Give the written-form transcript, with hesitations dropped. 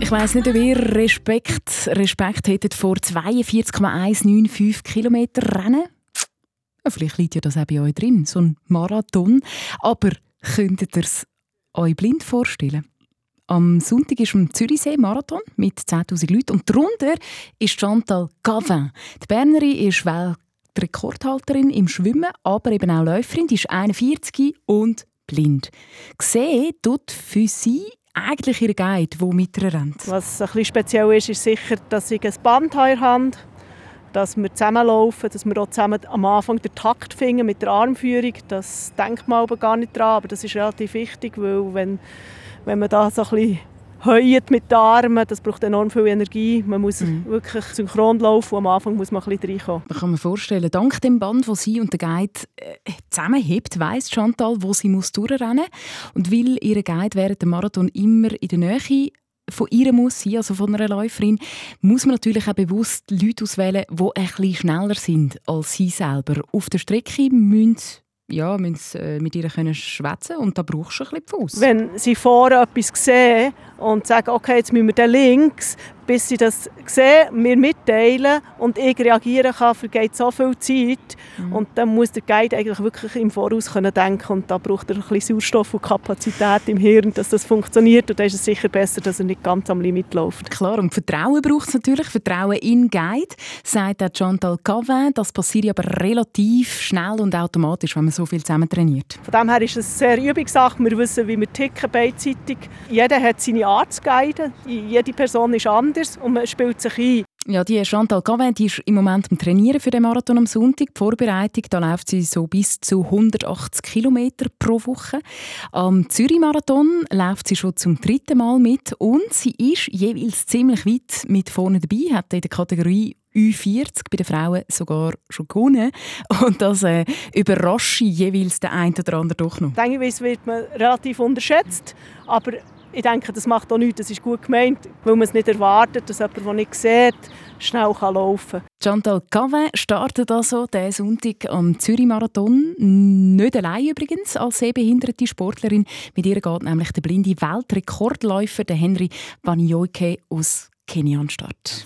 Ich weiss nicht, ob ihr Respekt hättet vor 42,195 Kilometer Rennen. Ja, vielleicht liegt ja das auch bei euch drin, so ein Marathon. Aber könntet ihr es euch blind vorstellen? Am Sonntag ist am Zürichsee Marathon mit 10'000 Leuten und darunter ist Chantal Gavin. Die Bernerin ist Weltrekordhalterin im Schwimmen, aber eben auch Läuferin. Die ist 41 und blind. Gesehen tut für sie eigentlich ihr Guide, der mit ihr rennt. Was ein bisschen speziell ist, ist sicher, dass ich ein Band in der Hand habe, dass wir zusammenlaufen, dass wir auch zusammen am Anfang den Takt finden mit der Armführung. Das denkt man aber gar nicht dran, aber das ist relativ wichtig, weil wenn man da so ein bisschen heult mit den Armen, das braucht enorm viel Energie. Man muss wirklich synchron laufen und am Anfang muss man ein bisschen reinkommen. Man kann mir vorstellen, dank dem Band, das sie und der Guide zusammenhebt, weiss Chantal, wo sie durchrennen muss. Und weil ihr Guide während dem Marathon immer in der Nähe von ihr muss sein, also von einer Läuferin, muss man natürlich auch bewusst Leute auswählen, die ein bisschen schneller sind als sie selber. Auf der Strecke müssen sie mit ihr schwätzen und da brauchst du ein bisschen Fuss. Wenn sie vorne etwas sehen und sagen, okay, jetzt müssen wir dann links, bis sie das sehen, mir mitteilen und ich reagieren kann, vergeht so viel Zeit. Und dann muss der Guide eigentlich wirklich im Voraus denken und da braucht er ein bisschen Sauerstoff und Kapazität im Hirn, dass das funktioniert und dann ist es sicher besser, dass er nicht ganz am Limit läuft. Klar, und Vertrauen braucht es natürlich, Vertrauen in Guide, sagt auch Chantal Gavin. Das passiert aber relativ schnell und automatisch, wenn man so viel zusammen trainiert. Von dem her ist es eine sehr Übungssache. Wir wissen, wie wir ticken beidseitig. Jeder hat seine Art zu guiden. Jede Person ist anders und man spielt sich ein. Ja, die Chantal Gavin, die ist im Moment am Trainieren für den Marathon am Sonntag. Die Vorbereitung, da läuft sie so bis zu 180 Kilometer pro Woche. Am Zürich-Marathon läuft sie schon zum 3. Mal mit und sie ist jeweils ziemlich weit mit vorne dabei, hat in der Kategorie U40 bei den Frauen sogar schon gewonnen. Und das überrascht jeweils den einen oder anderen doch noch. Teilweise wird man relativ unterschätzt, aber ich denke, das macht auch nichts, das ist gut gemeint, weil man es nicht erwartet, dass jemand, der nicht sieht, schnell laufen kann. Chantal Gavin startet also diesen Sonntag am Zürich-Marathon. Nicht allein übrigens als sehbehinderte Sportlerin. Mit ihr geht nämlich der blinde Weltrekordläufer Henry Wanyoike aus Kenia an den Start.